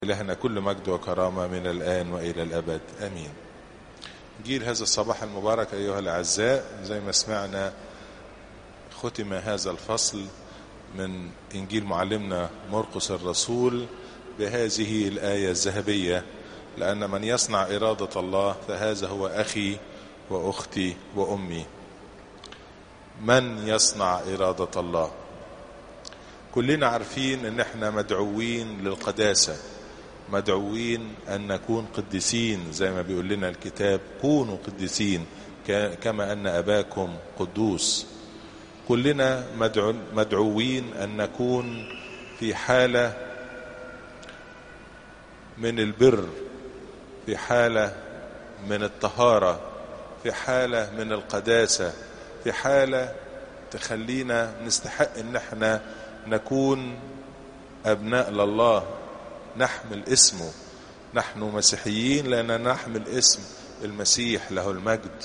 لهنا كل مجد وكرامة من الآن وإلى الأبد آمين. جيل هذا الصباح المبارك أيها الأعزاء، زي ما سمعنا ختم هذا الفصل من إنجيل معلمنا مرقس الرسول بهذه الآية الذهبية: لأن من يصنع إرادة الله فهذا هو أخي وأختي وأمي. من يصنع إرادة الله؟ كلنا عارفين ان احنا مدعوين للقداسة، مدعوين ان نكون قديسين، زي ما بيقول لنا الكتاب: كونوا قديسين كما ان اباكم قدوس. كلنا مدعوين ان نكون في حالة من البر، في حالة من الطهارة، في حالة من القداسة، في حالة تخلينا نستحق ان احنا نكون أبناء لله، نحمل اسمه. نحن مسيحيين لأننا نحمل اسم المسيح له المجد.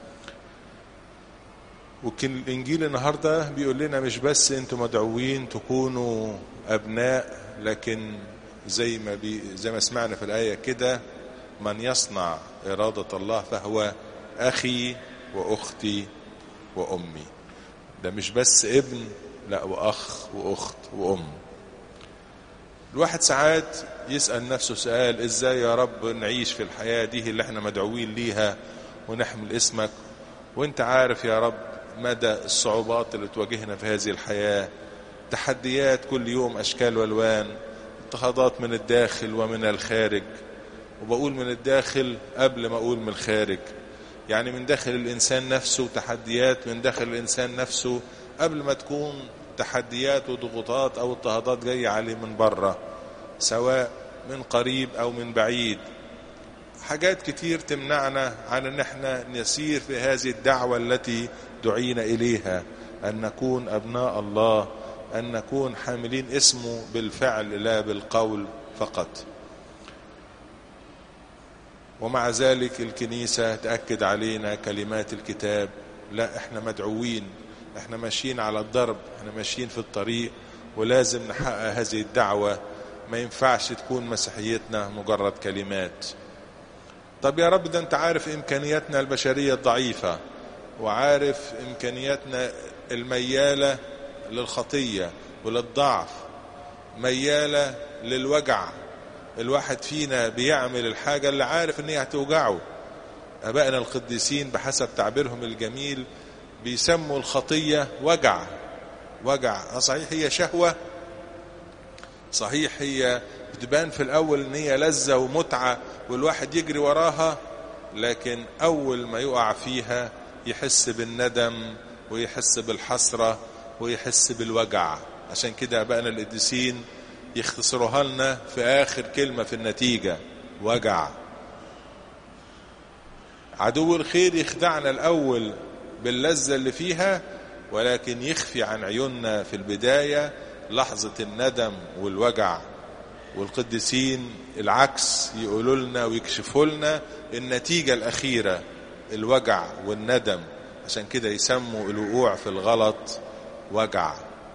وكان الإنجيل النهاردة بيقول لنا مش بس أنتم مدعوين تكونوا أبناء، لكن زي ما سمعنا في الآية كده: من يصنع إرادة الله فهو أخي وأختي وأمي. ده مش بس ابن، لا، وأخ وأخت وأم. الواحد ساعات يسأل نفسه سؤال: إزاي يا رب نعيش في الحياة دي اللي احنا مدعوين ليها ونحمل اسمك، وانت عارف يا رب مدى الصعوبات اللي تواجهنا في هذه الحياة، تحديات كل يوم أشكال والوان، اضطهادات من الداخل ومن الخارج. وبقول من الداخل قبل ما أقول من الخارج، يعني من داخل الإنسان نفسه تحديات، من داخل الإنسان نفسه قبل ما تكون تحديات وضغوطات أو اضطهادات جاية عليه من بره، سواء من قريب أو من بعيد. حاجات كتير تمنعنا عن أن احنا نسير في هذه الدعوة التي دعينا إليها، أن نكون أبناء الله، أن نكون حاملين اسمه بالفعل لا بالقول فقط. ومع ذلك الكنيسة تأكد علينا كلمات الكتاب: لا، احنا مدعوين، احنا ماشيين على الضرب، احنا ماشيين في الطريق، ولازم نحقق هذه الدعوة. ما ينفعش تكون مسيحيتنا مجرد كلمات. طب يا رب، ده انت عارف امكانياتنا البشرية الضعيفة، وعارف امكانياتنا الميالة للخطية وللضعف، ميالة للوجع. الواحد فينا بيعمل الحاجة اللي عارف ان هي هتوجعه. ابائنا القديسين بحسب تعبيرهم الجميل بيسموا الخطية وجع. صحيح هي شهوة، صحيح هي بتبان في الأول ان هي لذة ومتعة والواحد يجري وراها، لكن أول ما يقع فيها يحس بالندم ويحس بالحسرة ويحس بالوجع. عشان كده ابائنا القديسين يختصروها لنا في آخر كلمة في النتيجة: وجع. عدو الخير يخدعنا الأول باللذة اللي فيها، ولكن يخفي عن عيوننا في البداية لحظة الندم والوجع. والقديسين العكس، يقولوا لنا ويكشفوا لنا النتيجة الأخيرة: الوجع والندم. عشان كده يسموا الوقوع في الغلط وجع.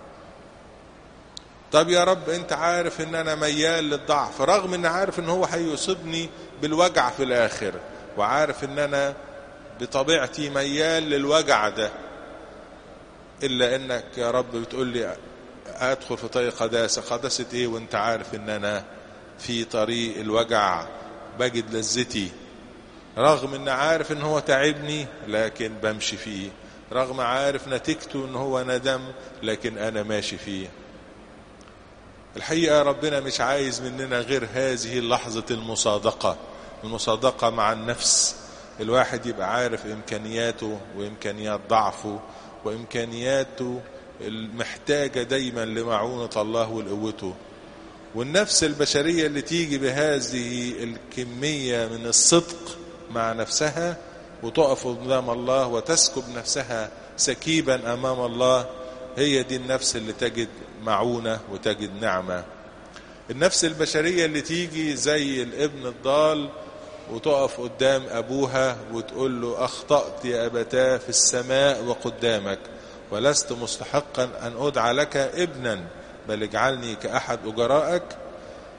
طب يا رب، انت عارف ان انا ميال للضعف، رغم ان عارف ان هو هيصيبني بالوجع في الاخر، وعارف ان انا بطبيعتي ميال للوجع ده، إلا أنك يا رب بتقول لي أدخل في طريق قداسة إيه وأنت عارف أن أنا في طريق الوجع بجد لذتي، رغم أن عارف أن هو تعبني لكن بمشي فيه، رغم عارف نتيجته أن هو ندم لكن أنا ماشي فيه. الحقيقة ربنا مش عايز مننا غير هذه اللحظة المصادقة مع النفس. الواحد يبقى عارف إمكانياته وإمكانيات ضعفه وإمكانياته المحتاجة دايما لمعونة الله والقوته. والنفس البشرية اللي تيجي بهذه الكمية من الصدق مع نفسها وتقف قدام الله وتسكب نفسها سكيبا أمام الله، هي دي النفس اللي تجد معونة وتجد نعمة. النفس البشرية اللي تيجي زي الابن الضال وتقف قدام أبوها وتقول له: أخطأت يا أبتاه في السماء وقدامك، ولست مستحقا أن أدعى لك ابنا، بل اجعلني كأحد أجرائك.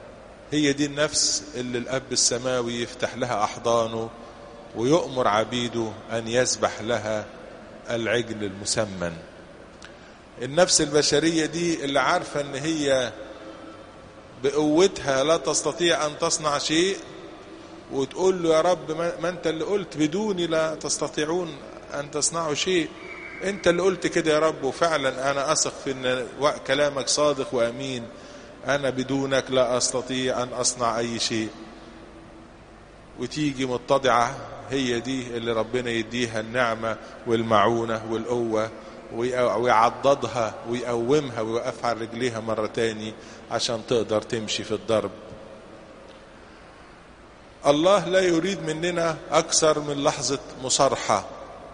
هي دي النفس اللي الأب السماوي يفتح لها أحضانه ويؤمر عبيده أن يذبح لها العجل المسمن. النفس البشرية دي اللي عارفة أن هي بقوتها لا تستطيع أن تصنع شيء، وتقول له يا رب ما أنت اللي قلت بدوني لا تستطيعون أن تصنعوا شيء، أنت اللي قلت كده يا رب، وفعلا أنا أثق في أن كلامك صادق وأمين، أنا بدونك لا أستطيع أن أصنع أي شيء. وتيجي متضعة، هي دي اللي ربنا يديها النعمة والمعونة والقوة، ويعضدها ويقومها ويوقفها على رجليها مرة تاني عشان تقدر تمشي في الضرب. الله لا يريد مننا أكثر من لحظة مصارحة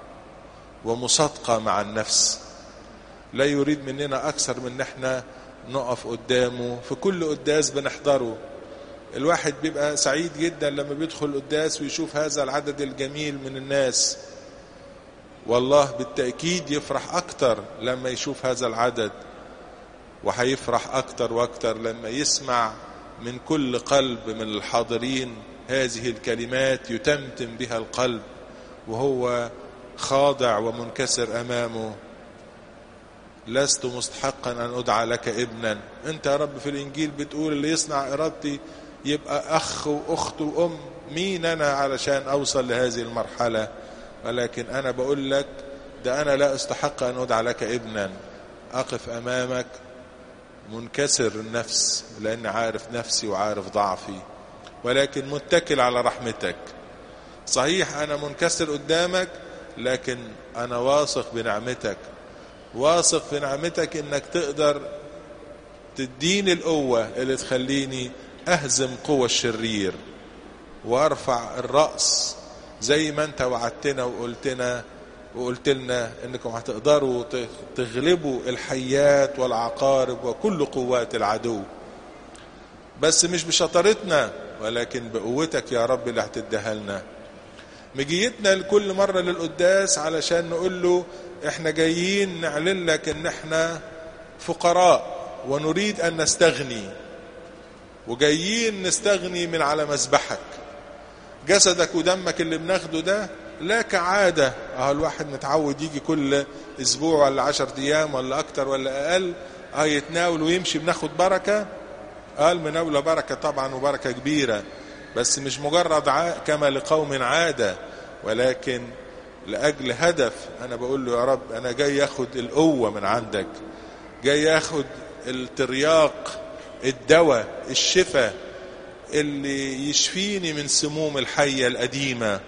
ومصادقة مع النفس، لا يريد مننا أكثر من احنا نقف قدامه في كل قداس بنحضره. الواحد بيبقى سعيد جدا لما بيدخل قداس ويشوف هذا العدد الجميل من الناس، والله بالتأكيد يفرح أكتر لما يشوف هذا العدد، وهيفرح أكتر وأكتر لما يسمع من كل قلب من الحاضرين هذه الكلمات يتمتم بها القلب وهو خاضع ومنكسر أمامه. لست مستحقا أن أدعى لك ابنا. أنت يا رب في الإنجيل بتقول اللي يصنع إرادتي يبقى أخ وأخت وأم، مين أنا علشان أوصل لهذه المرحلة؟ ولكن أنا بقول لك ده أنا لا أستحق أن أدعى لك ابنا، أقف أمامك منكسر النفس لأن عارف نفسي وعارف ضعفي، ولكن متكل على رحمتك. صحيح أنا منكسر قدامك، لكن أنا واثق بنعمتك، واثق في نعمتك إنك تقدر تديني القوة اللي تخليني أهزم قوة الشرير وأرفع الرأس زي ما أنت وعدتنا وقلت لنا إنكم هتقدروا تغلبوا الحيات والعقارب وكل قوات العدو، بس مش بشطارتنا ولكن بقوتك يا رب اللي هتديها لنا. مجيتنا لكل مرة للقداس علشان نقول له احنا جايين نعلن لك ان احنا فقراء ونريد ان نستغني، وجايين نستغني من على مذبحك. جسدك ودمك اللي بناخده ده لا كعادة، الواحد متعود يجي كل اسبوع ولا 10 ايام ولا اكتر ولا اقل يتناول ويمشي بناخد بركة. المناولة بركة طبعا وبركة كبيرة، بس مش مجرد كما لقوم عادة، ولكن لأجل هدف. أنا بقول له يا رب أنا جاي أخد القوة من عندك، جاي أخد الترياق، الدواء، الشفاء اللي يشفيني من سموم الحية القديمة.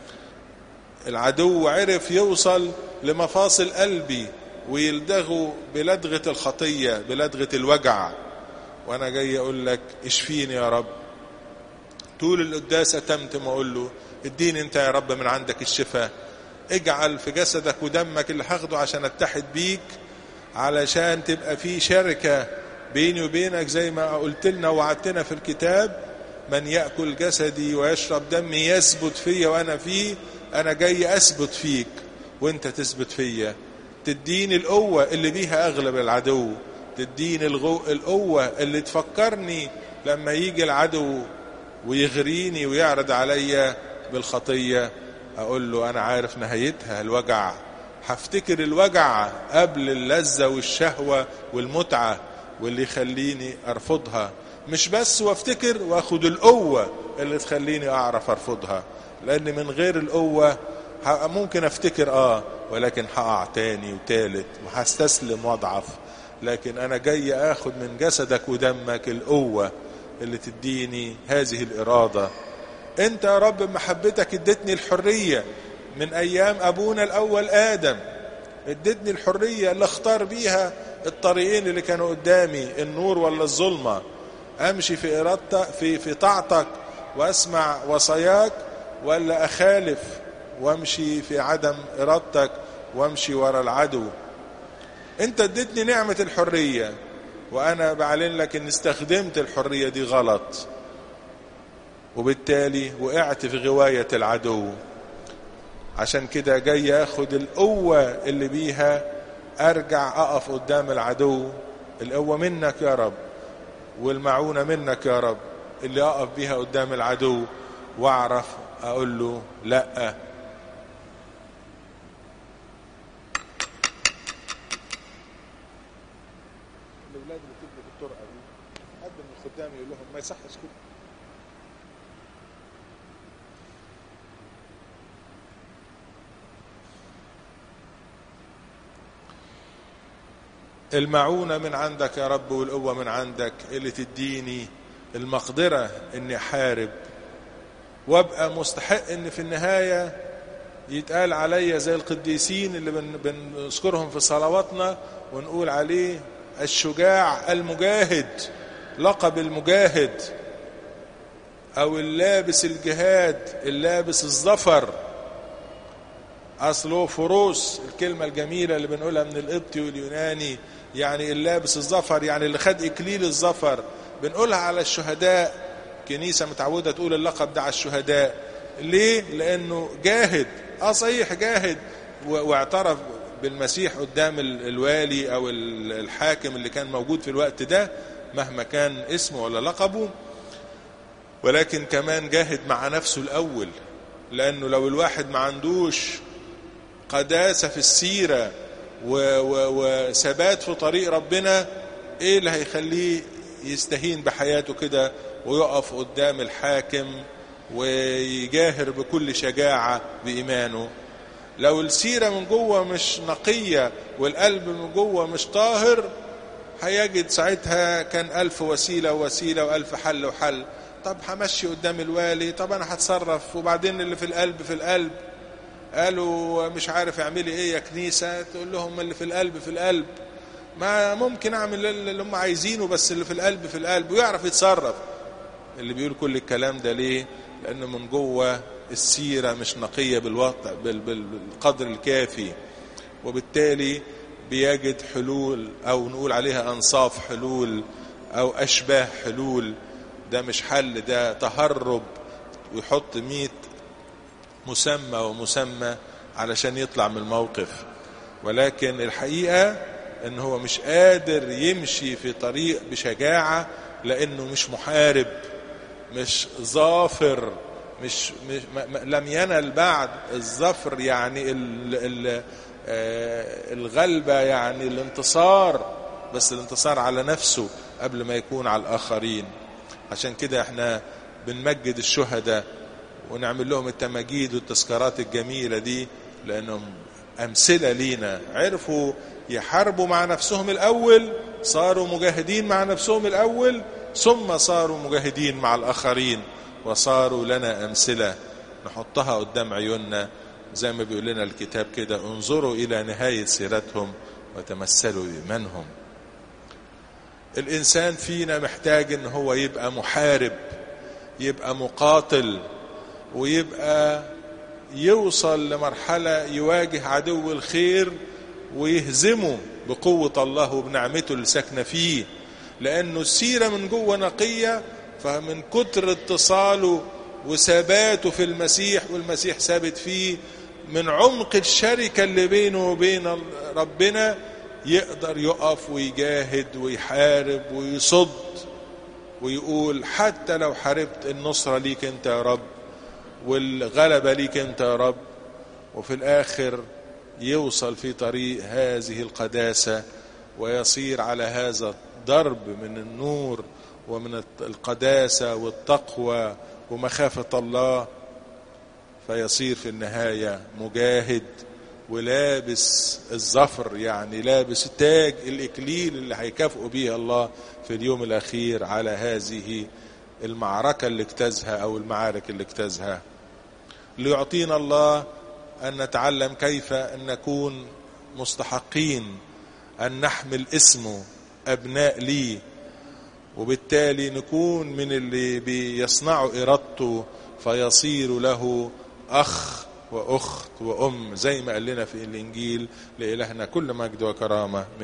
العدو عرف يوصل لمفاصل قلبي ويلدغه بلدغة الخطية، بلدغة الوجع، وأنا جاي أقول لك اشفيني يا رب. طول القداس أتمتم وأقول له اديني أنت يا رب من عندك الشفاء، اجعل في جسدك ودمك اللي هاخده عشان اتحد بيك، علشان تبقى في شركة بيني وبينك زي ما قلت لنا ووعدتنا في الكتاب، من يأكل جسدي ويشرب دمي يثبت فيا وأنا فيه. أنا جاي أثبت فيك وأنت تثبت فيا، تديني القوة اللي بيها أغلب العدو، تديني القوة اللي تفكرني لما يجي العدو ويغريني ويعرض عليا بالخطية أقول له أنا عارف نهايتها الوجع، هفتكر الوجع قبل اللذة والشهوة والمتعة واللي يخليني أرفضها، مش بس وافتكر واخد القوة اللي تخليني أعرف أرفضها، لأن من غير القوة ممكن أفتكر ولكن هقع تاني وتالت وهستسلم واضعف. لكن أنا جاي أخد من جسدك ودمك القوة اللي تديني هذه الإرادة. أنت يا رب بمحبتك ادتني الحرية من أيام أبونا الأول آدم، ادتني الحرية اللي اختار بيها الطريقين اللي كانوا قدامي، النور ولا الظلمة، أمشي في إرادتك في طاعتك وأسمع وصاياك، ولا أخالف وأمشي في عدم إرادتك وأمشي وراء العدو. أنت ادتني نعمة الحرية، وأنا بعلن لك أن استخدمت الحرية دي غلط، وبالتالي وقعت في غواية العدو. عشان كده جاي أخد القوة اللي بيها أرجع أقف قدام العدو. القوة منك يا رب، والمعونة منك يا رب، اللي أقف بيها قدام العدو واعرف أقول له لأ. الأولاد اللي بتجري في الطرقة دي حد من الخدام يقول لهم ما يصحش كده. المعونة من عندك يا رب والقوة من عندك اللي تديني المقدرة اني احارب وابقى مستحق ان في النهاية يتقال عليا زي القديسين اللي بنذكرهم في صلواتنا ونقول عليه الشجاع المجاهد، لقب المجاهد، او اللابس الجهاد، اللابس الظفر. أصله فروس، الكلمة الجميلة اللي بنقولها من القبطي واليوناني، يعني اللابس الظفر، يعني اللي خد إكليل الظفر. بنقولها على الشهداء، كنيسة متعودة تقول اللقب ده على الشهداء. ليه؟ لأنه جاهد، صحيح جاهد واعترف بالمسيح قدام الوالي أو الحاكم اللي كان موجود في الوقت ده مهما كان اسمه ولا لقبه، ولكن كمان جاهد مع نفسه الأول. لأنه لو الواحد ما عندوش قداسة في السيرة وثبات في طريق ربنا، ايه اللي هيخليه يستهين بحياته كده ويقف قدام الحاكم ويجاهر بكل شجاعة بإيمانه؟ لو السيرة من جوه مش نقية والقلب من جوه مش طاهر، هيجد ساعتها كان 1000 وسيلة ووسيلة و1000 حل وحل. طب همشي قدام الوالي، طب انا هتصرف، وبعدين اللي في القلب في القلب. قالوا مش عارف اعملي ايه يا كنيسة، تقول لهم اللي في القلب في القلب. ما ممكن اعمل اللي هم عايزينه، بس اللي في القلب في القلب، ويعرف يتصرف. اللي بيقول كل الكلام ده ليه؟ لأنه من جوه السيرة مش نقية بالقدر الكافي، وبالتالي بيجد حلول، أو نقول عليها أنصاف حلول أو أشباه حلول. ده مش حل، ده تهرب، ويحط 100 مسمى ومسمى علشان يطلع من الموقف. ولكن الحقيقة ان هو مش قادر يمشي في طريق بشجاعة، لانه مش محارب، مش ظافر، مش لم ينل بعد الظفر، يعني الغلبة، يعني الانتصار، بس الانتصار على نفسه قبل ما يكون على الآخرين. عشان كده احنا بنمجد الشهداء ونعمل لهم التماجيد والتذكارات الجميلة دي، لأنهم أمثلة لينا. عرفوا يحاربوا مع نفسهم الأول، صاروا مجاهدين مع نفسهم الأول، ثم صاروا مجاهدين مع الآخرين، وصاروا لنا أمثلة نحطها قدام عيوننا. زي ما بيقول لنا الكتاب كده: انظروا إلى نهاية سيرتهم وتمثلوا بإيمانهم. الإنسان فينا محتاج إن هو يبقى محارب، يبقى مقاتل، ويبقى يوصل لمرحلة يواجه عدو الخير ويهزمه بقوة الله وبنعمته اللي ساكنة فيه. لأنه السيرة من جوه نقية، فمن كتر اتصاله وثباته في المسيح والمسيح ثابت فيه، من عمق الشركة اللي بينه وبين ربنا، يقدر يقف ويجاهد ويحارب ويصد ويقول حتى لو حاربت، النصرة ليك انت يا رب والغلبة ليك انت يا رب. وفي الآخر يوصل في طريق هذه القداسة ويصير على هذا الضرب من النور ومن القداسة والتقوى ومخافة الله، فيصير في النهاية مجاهد ولابس الظفر، يعني لابس تاج الإكليل اللي هيكافئه به الله في اليوم الأخير على هذه المعركة اللي اجتازها أو المعارك اللي اجتازها. ليعطينا الله أن نتعلم كيف أن نكون مستحقين أن نحمل اسمه أبناء ليه، وبالتالي نكون من اللي بيصنعوا إرادته فيصير له أخ وأخت وأم، زي ما قال لنا في الإنجيل: لإلهنا كل مجد وكرامة.